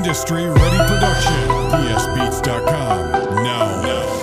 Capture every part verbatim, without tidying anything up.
Industry Ready Production. P S Beats dot com. Now.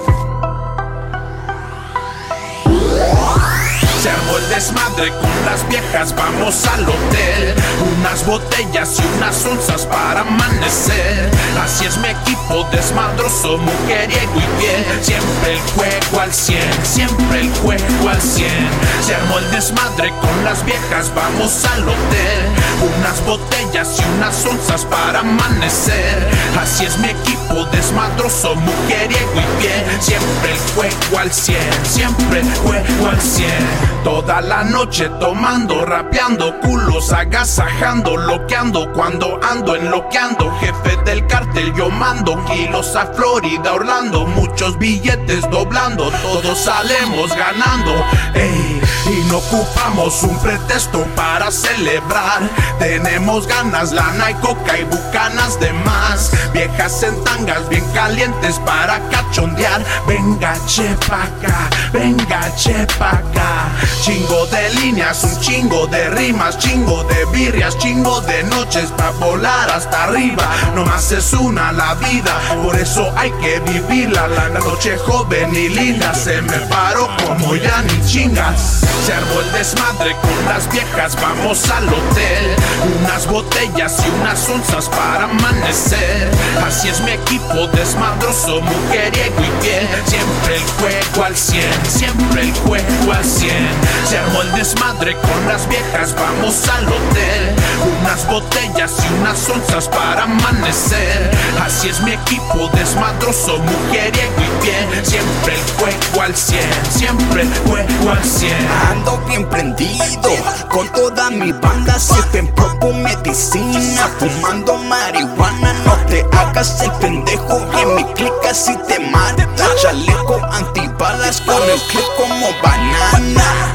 Se armó el desmadre con las viejas, vamos al hotel. Unas botellas y unas onzas para amanecer. Así es mi equipo desmadroso, mujeriego y bien. Siempre el juego al cien, siempre el juego al cien. Se armó el desmadre con las viejas, vamos al hotel. Unas botellas y unas onzas para amanecer. Así es mi equipo desmadroso, mujeriego y bien. Siempre el juego al cien, siempre el juego al cien. Toda la noche tomando, rapeando, culos agasajando, loqueando cuando ando enloqueando. Jefe del cartel, yo mando kilos a Florida, Orlando, muchos billetes doblando, todos salemos ganando. Ey, y no ocupamos un pretexto para celebrar. Tenemos ganas, lana y coca y bucanas de más. Viejas en tangas bien calientes para cachondear. Venga, che pa' acá, venga, che pa' acá. Chingo de líneas, un chingo de rimas, chingo de birrias, chingo de noches pa' volar hasta arriba. Nomás es una la vida, por eso hay que vivirla. La noche joven y linda se me paró como ya ni chingas. Se armó el desmadre con las viejas, vamos al hotel. Unas botellas y unas onzas para amanecer. Así es mi equipo desmadroso, mujeriego y bien. Siempre el juego al cien, siempre el juego al cien. Se armó el desmadre con las viejas, vamos al hotel. Unas botellas y unas onzas para amanecer. Así es mi equipo desmadroso, mujeriego y bien. Siempre el juego al cien, siempre el juego al cien. Ando bien prendido, con toda mi banda siempre propo medicina, fumando marihuana. No te hagas el pendejo, que mi clica si te mata. Chaleco antibalas con el clip como banana.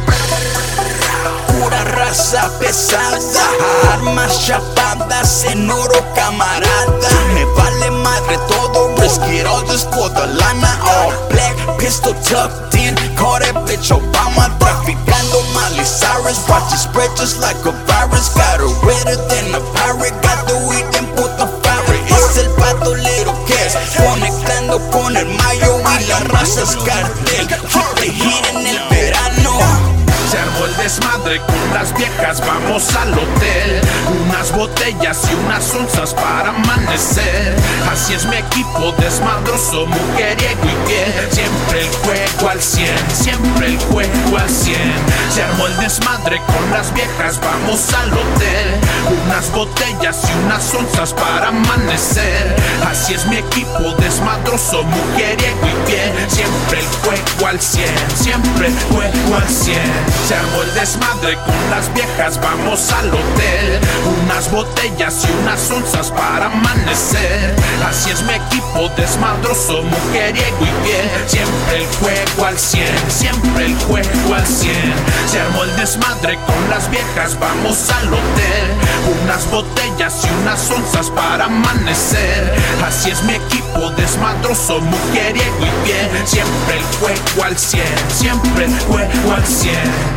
Pura raza pesada, armas chapadas en oro, camarada. Me vale madre todo, risk it all just for the lana. All black, pistol tucked in, call that bitch Obama. Traficando Miley Cyrus, watch it spread just like a virus. Got her redder than a pirate, got the weed and put the fire. Es el patolero que es, conectando con el mayo y la raza es cartel. Keep the heat en el verano. Se armó el desmadre con las viejas, vamos al hotel. Unas botellas y unas onzas para amanecer. Así es mi equipo desmadroso, mujeriego y bien. Siempre el juego al cien, siempre el juego al cien. Se armó el desmadre con las viejas, vamos al hotel. Unas botellas y unas onzas para amanecer. Así es mi equipo desmadroso, mujeriego y bien. Siempre el juego al cien, siempre el juego al cien. Se armó el desmadre con las viejas, vamos al hotel. Unas botellas y unas onzas para amanecer. Así es mi equipo desmadroso, mujeriego y bien. Siempre el juego al cien, siempre el juego al cien. Se armó el desmadre con las viejas, vamos al hotel. Unas botellas y unas onzas para amanecer. Así es mi equipo desmadroso, mujeriego y bien. Siempre el juego al cien, siempre el juego al cien.